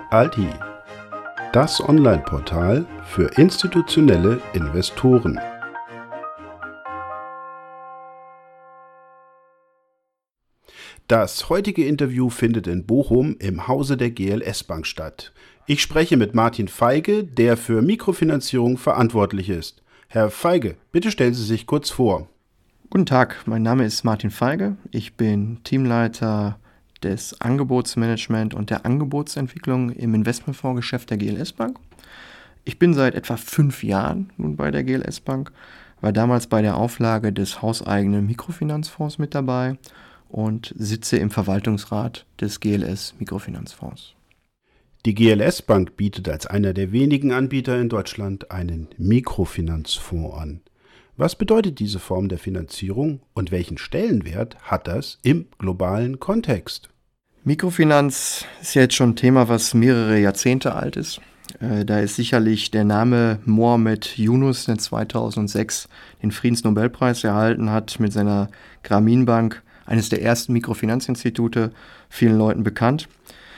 Alti, das Online-Portal für institutionelle Investoren. Das heutige Interview findet in Bochum im Hause der GLS Bank statt. Ich spreche mit Martin Feige, der für Mikrofinanzierung verantwortlich ist. Herr Feige, bitte stellen Sie sich kurz vor. Guten Tag, mein Name ist Martin Feige. Ich bin Teamleiter des Angebotsmanagement und der Angebotsentwicklung im Investmentfondsgeschäft der GLS Bank. Ich bin seit etwa 5 Jahren nun bei der GLS Bank, war damals bei der Auflage des hauseigenen Mikrofinanzfonds mit dabei und sitze im Verwaltungsrat des GLS Mikrofinanzfonds. Die GLS Bank bietet als einer der wenigen Anbieter in Deutschland einen Mikrofinanzfonds an. Was bedeutet diese Form der Finanzierung und welchen Stellenwert hat das im globalen Kontext? Mikrofinanz ist ja jetzt schon ein Thema, was mehrere Jahrzehnte alt ist. Da ist sicherlich der Name Mohamed Yunus, der 2006 den Friedensnobelpreis erhalten hat, mit seiner Grameenbank, eines der ersten Mikrofinanzinstitute, vielen Leuten bekannt.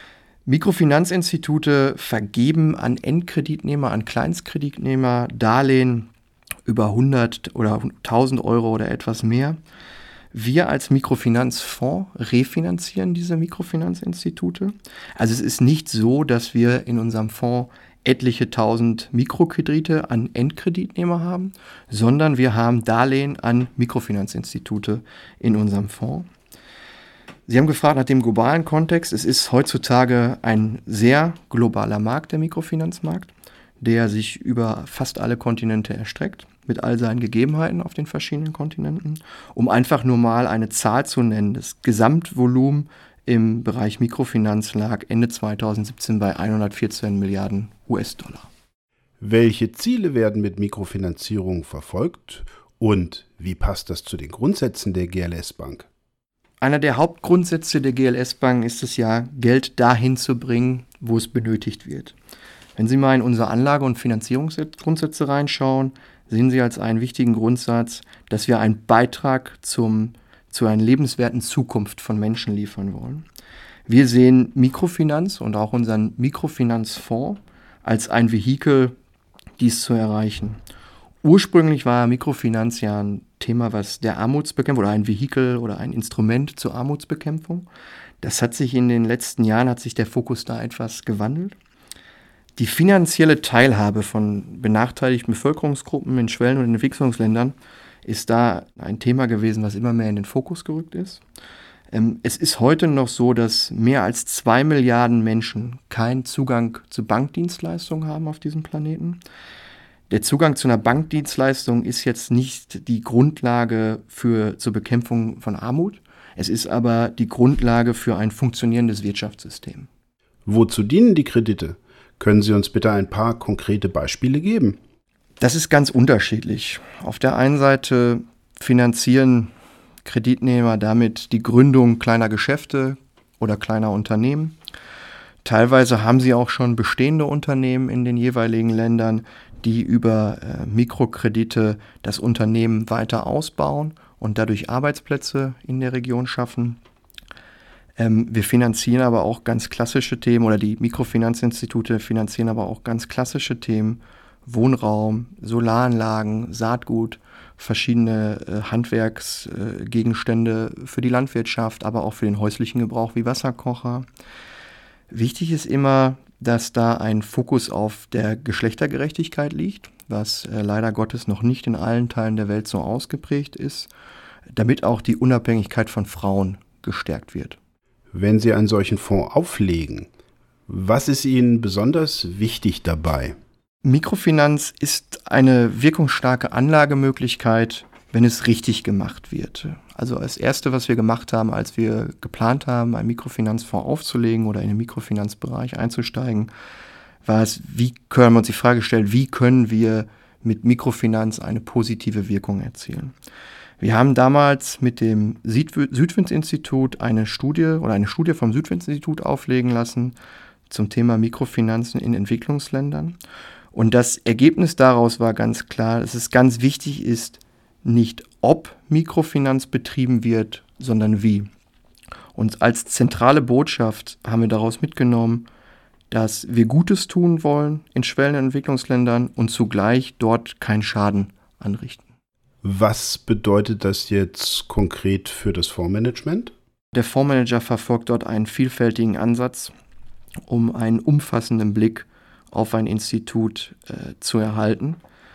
Mikrofinanzinstitute vergeben an Endkreditnehmer, an Kleinstkreditnehmer Darlehen über 100 oder 1000 Euro oder etwas mehr. Wir als Mikrofinanzfonds refinanzieren diese Mikrofinanzinstitute. Also es ist nicht so, dass wir in unserem Fonds etliche tausend Mikrokredite an Endkreditnehmer haben, sondern wir haben Darlehen an Mikrofinanzinstitute in unserem Fonds. Sie haben gefragt nach dem globalen Kontext. Es ist heutzutage ein sehr globaler Markt, der Mikrofinanzmarkt, der sich über fast alle Kontinente erstreckt, mit all seinen Gegebenheiten auf den verschiedenen Kontinenten. Um einfach nur mal eine Zahl zu nennen, das Gesamtvolumen im Bereich Mikrofinanz lag Ende 2017 bei 114 Milliarden US-Dollar. Welche Ziele werden mit Mikrofinanzierung verfolgt und wie passt das zu den Grundsätzen der GLS Bank? Einer der Hauptgrundsätze der GLS Bank ist es ja, Geld dahin zu bringen, wo es benötigt wird. Wenn Sie mal in unsere Anlage- und Finanzierungsgrundsätze reinschauen, sehen Sie als einen wichtigen Grundsatz, dass wir einen Beitrag zu einer lebenswerten Zukunft von Menschen liefern wollen. Wir sehen Mikrofinanz und auch unseren Mikrofinanzfonds als ein Vehikel, dies zu erreichen. Ursprünglich war Mikrofinanz ja ein Thema, was der Armutsbekämpfung oder ein Vehikel oder ein Instrument zur Armutsbekämpfung. Das hat sich in den letzten Jahren, hat sich der Fokus da etwas gewandelt. Die finanzielle Teilhabe von benachteiligten Bevölkerungsgruppen in Schwellen- und Entwicklungsländern ist da ein Thema gewesen, was immer mehr in den Fokus gerückt ist. Es ist heute noch so, dass mehr als 2 Milliarden Menschen keinen Zugang zu Bankdienstleistungen haben auf diesem Planeten. Der Zugang zu einer Bankdienstleistung ist jetzt nicht die Grundlage zur Bekämpfung von Armut. Es ist aber die Grundlage für ein funktionierendes Wirtschaftssystem. Wozu dienen die Kredite? Können Sie uns bitte ein paar konkrete Beispiele geben? Das ist ganz unterschiedlich. Auf der einen Seite finanzieren Kreditnehmer damit die Gründung kleiner Geschäfte oder kleiner Unternehmen. Teilweise haben sie auch schon bestehende Unternehmen in den jeweiligen Ländern, die über Mikrokredite das Unternehmen weiter ausbauen und dadurch Arbeitsplätze in der Region schaffen. Wir finanzieren aber auch ganz klassische Themen, oder die Mikrofinanzinstitute finanzieren aber auch ganz klassische Themen, Wohnraum, Solaranlagen, Saatgut, verschiedene Handwerksgegenstände für die Landwirtschaft, aber auch für den häuslichen Gebrauch wie Wasserkocher. Wichtig ist immer, dass da ein Fokus auf der Geschlechtergerechtigkeit liegt, was leider Gottes noch nicht in allen Teilen der Welt so ausgeprägt ist, damit auch die Unabhängigkeit von Frauen gestärkt wird. Wenn Sie einen solchen Fonds auflegen, was ist Ihnen besonders wichtig dabei? Mikrofinanz ist eine wirkungsstarke Anlagemöglichkeit, wenn es richtig gemacht wird. Also das Erste, was wir gemacht haben, als wir geplant haben, einen Mikrofinanzfonds aufzulegen oder in den Mikrofinanzbereich einzusteigen, war es, haben wir uns die Frage gestellt, wie können wir mit Mikrofinanz eine positive Wirkung erzielen? Wir haben damals mit dem Südwind-Institut eine Studie vom Südwind-Institut auflegen lassen zum Thema Mikrofinanzen in Entwicklungsländern. Und das Ergebnis daraus war ganz klar, dass es ganz wichtig ist, nicht ob Mikrofinanz betrieben wird, sondern wie. Und als zentrale Botschaft haben wir daraus mitgenommen, dass wir Gutes tun wollen in schwellenden Entwicklungsländern und zugleich dort keinen Schaden anrichten. Was bedeutet das jetzt konkret für das Fondsmanagement? Der Fondsmanager verfolgt dort einen vielfältigen Ansatz, um einen umfassenden Blick auf ein Institut zu erhalten.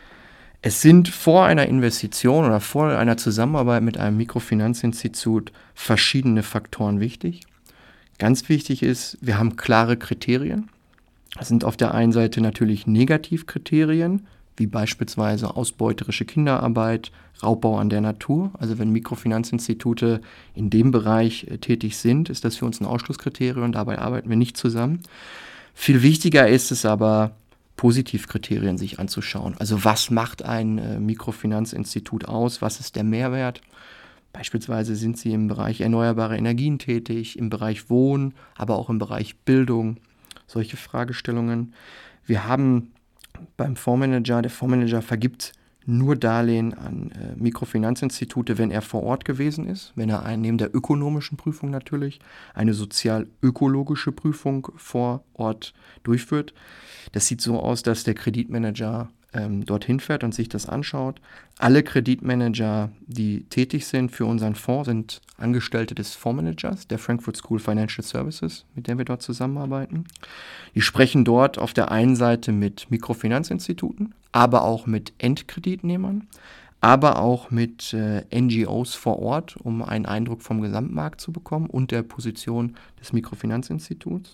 Es sind vor einer Investition oder vor einer Zusammenarbeit mit einem Mikrofinanzinstitut verschiedene Faktoren wichtig. Ganz wichtig ist, wir haben klare Kriterien. Das sind auf der einen Seite natürlich Negativkriterien, wie beispielsweise ausbeuterische Kinderarbeit, Raubbau an der Natur. Also wenn Mikrofinanzinstitute in dem Bereich tätig sind, ist das für uns ein Ausschlusskriterium und dabei arbeiten wir nicht zusammen. Viel wichtiger ist es aber, Positivkriterien sich anzuschauen. Also was macht ein Mikrofinanzinstitut aus? Was ist der Mehrwert? Beispielsweise sind sie im Bereich erneuerbare Energien tätig, im Bereich Wohnen, aber auch im Bereich Bildung. Solche Fragestellungen. Wir haben beim Fondsmanager, der Fondsmanager vergibt nur Darlehen an Mikrofinanzinstitute, wenn er vor Ort gewesen ist, wenn er neben der ökonomischen Prüfung natürlich eine sozial-ökologische Prüfung vor Ort durchführt. Das sieht so aus, dass der Kreditmanager dorthin fährt und sich das anschaut. Alle Kreditmanager, die tätig sind für unseren Fonds, sind Angestellte des Fondsmanagers, der Frankfurt School Financial Services, mit der wir dort zusammenarbeiten. Die sprechen dort auf der einen Seite mit Mikrofinanzinstituten, aber auch mit Endkreditnehmern, aber auch mit NGOs vor Ort, um einen Eindruck vom Gesamtmarkt zu bekommen und der Position des Mikrofinanzinstituts.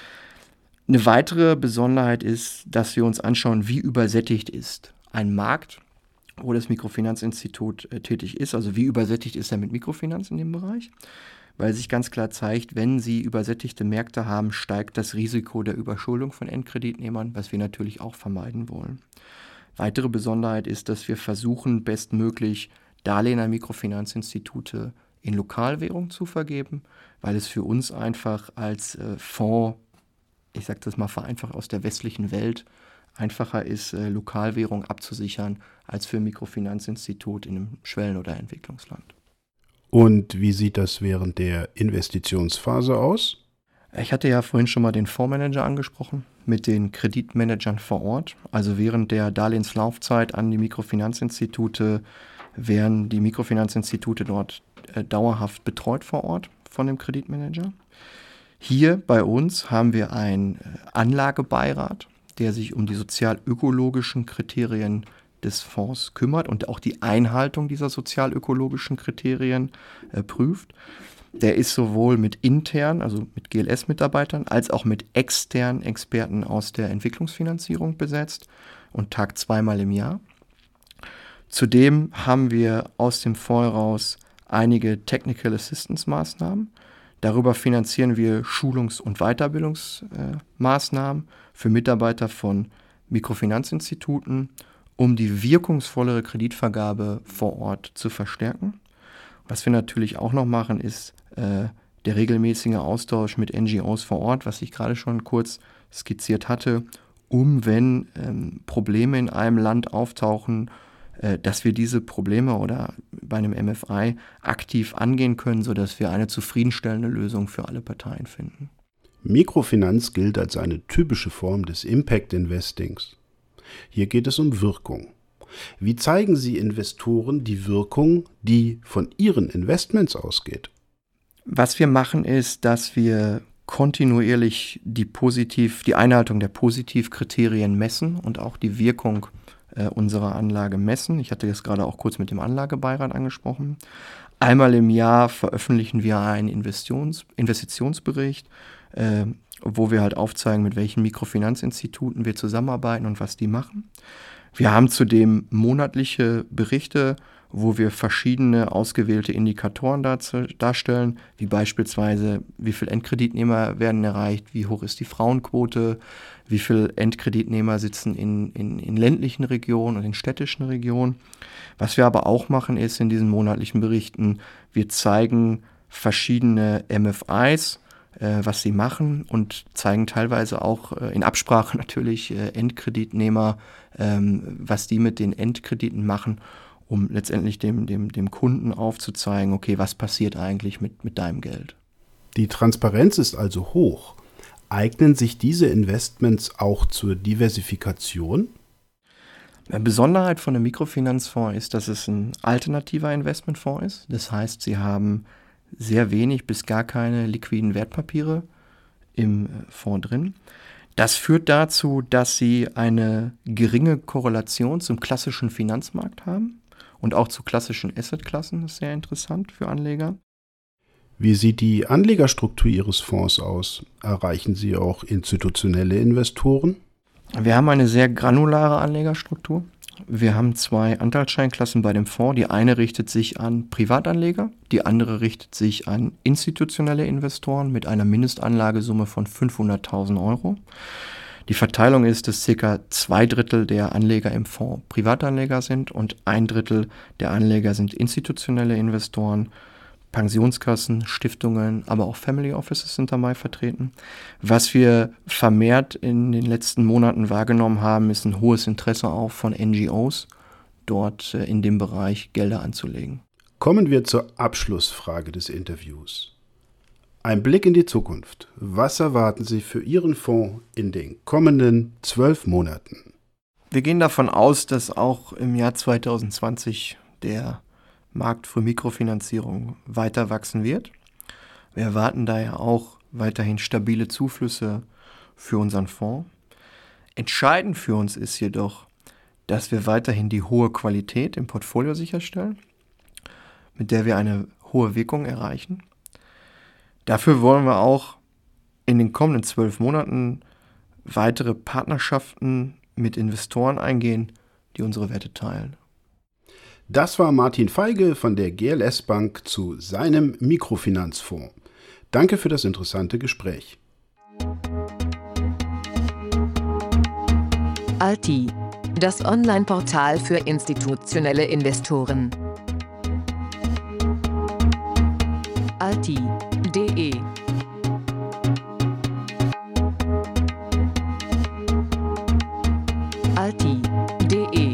Eine weitere Besonderheit ist, dass wir uns anschauen, wie übersättigt ist ein Markt, wo das Mikrofinanzinstitut tätig ist. Also wie übersättigt ist er mit Mikrofinanz in dem Bereich? Weil sich ganz klar zeigt, wenn Sie übersättigte Märkte haben, steigt das Risiko der Überschuldung von Endkreditnehmern, was wir natürlich auch vermeiden wollen. Weitere Besonderheit ist, dass wir versuchen, bestmöglich Darlehen an Mikrofinanzinstitute in Lokalwährung zu vergeben, weil es für uns einfach als Fonds, ich sage das mal vereinfacht, aus der westlichen Welt einfacher ist, Lokalwährung abzusichern, als für ein Mikrofinanzinstitut in einem Schwellen- oder Entwicklungsland. Und wie sieht das während der Investitionsphase aus? Ich hatte ja vorhin schon mal den Fondsmanager angesprochen, mit den Kreditmanagern vor Ort. Also während der Darlehenslaufzeit an die Mikrofinanzinstitute werden die Mikrofinanzinstitute dort dauerhaft betreut vor Ort von dem Kreditmanager. Hier bei uns haben wir einen Anlagebeirat, der sich um die sozial-ökologischen Kriterien des Fonds kümmert und auch die Einhaltung dieser sozial-ökologischen Kriterien prüft. Der ist sowohl mit internen, also mit GLS-Mitarbeitern, als auch mit externen Experten aus der Entwicklungsfinanzierung besetzt und tagt zweimal im Jahr. Zudem haben wir aus dem Fonds heraus einige Technical Assistance Maßnahmen. Darüber finanzieren wir Schulungs- und Weiterbildungsmaßnahmen für Mitarbeiter von Mikrofinanzinstituten, um die wirkungsvollere Kreditvergabe vor Ort zu verstärken. Was wir natürlich auch noch machen, ist der regelmäßige Austausch mit NGOs vor Ort, was ich gerade schon kurz skizziert hatte, wenn Probleme in einem Land auftauchen, dass wir diese Probleme oder bei einem MFI aktiv angehen können, sodass wir eine zufriedenstellende Lösung für alle Parteien finden. Mikrofinanz gilt als eine typische Form des Impact Investings. Hier geht es um Wirkung. Wie zeigen Sie Investoren die Wirkung, die von ihren Investments ausgeht? Was wir machen, ist, dass wir kontinuierlich die Einhaltung der Positivkriterien messen und auch die Wirkung unserer Anlage messen. Ich hatte das gerade auch kurz mit dem Anlagebeirat angesprochen. Einmal im Jahr veröffentlichen wir einen Investitionsbericht, wo wir halt aufzeigen, mit welchen Mikrofinanzinstituten wir zusammenarbeiten und was die machen. Wir haben zudem monatliche Berichte, wo wir verschiedene ausgewählte Indikatoren darstellen, wie beispielsweise, wie viele Endkreditnehmer werden erreicht, wie hoch ist die Frauenquote, wie viele Endkreditnehmer sitzen in ländlichen Regionen und in städtischen Regionen. Was wir aber auch machen, ist in diesen monatlichen Berichten, wir zeigen verschiedene MFIs, was sie machen und zeigen teilweise auch in Absprache natürlich Endkreditnehmer, was die mit den Endkrediten machen, um letztendlich dem Kunden aufzuzeigen, okay, was passiert eigentlich mit deinem Geld. Die Transparenz ist also hoch. Eignen sich diese Investments auch zur Diversifikation? Eine Besonderheit von einem Mikrofinanzfonds ist, dass es ein alternativer Investmentfonds ist. Das heißt, Sie haben sehr wenig bis gar keine liquiden Wertpapiere im Fonds drin. Das führt dazu, dass Sie eine geringe Korrelation zum klassischen Finanzmarkt haben und auch zu klassischen Assetklassen. Das ist sehr interessant für Anleger. Wie sieht die Anlegerstruktur Ihres Fonds aus? Erreichen Sie auch institutionelle Investoren? Wir haben eine sehr granulare Anlegerstruktur. Wir haben 2 Anteilsscheinklassen bei dem Fonds. Die eine richtet sich an Privatanleger, die andere richtet sich an institutionelle Investoren mit einer Mindestanlagesumme von 500.000 Euro. Die Verteilung ist, dass ca. 2/3 der Anleger im Fonds Privatanleger sind und 1/3 der Anleger sind institutionelle Investoren. Pensionskassen, Stiftungen, aber auch Family Offices sind dabei vertreten. Was wir vermehrt in den letzten Monaten wahrgenommen haben, ist ein hohes Interesse auch von NGOs, dort in dem Bereich Gelder anzulegen. Kommen wir zur Abschlussfrage des Interviews. Ein Blick in die Zukunft. Was erwarten Sie für Ihren Fonds in den kommenden 12 Monaten? Wir gehen davon aus, dass auch im Jahr 2020 der Markt für Mikrofinanzierung weiter wachsen wird. Wir erwarten daher auch weiterhin stabile Zuflüsse für unseren Fonds. Entscheidend für uns ist jedoch, dass wir weiterhin die hohe Qualität im Portfolio sicherstellen, mit der wir eine hohe Wirkung erreichen. Dafür wollen wir auch in den kommenden 12 Monaten weitere Partnerschaften mit Investoren eingehen, die unsere Werte teilen. Das war Martin Feige von der GLS Bank zu seinem Mikrofinanzfonds. Danke für das interessante Gespräch. Alti, das Online-Portal für institutionelle Investoren. alti.de alti.de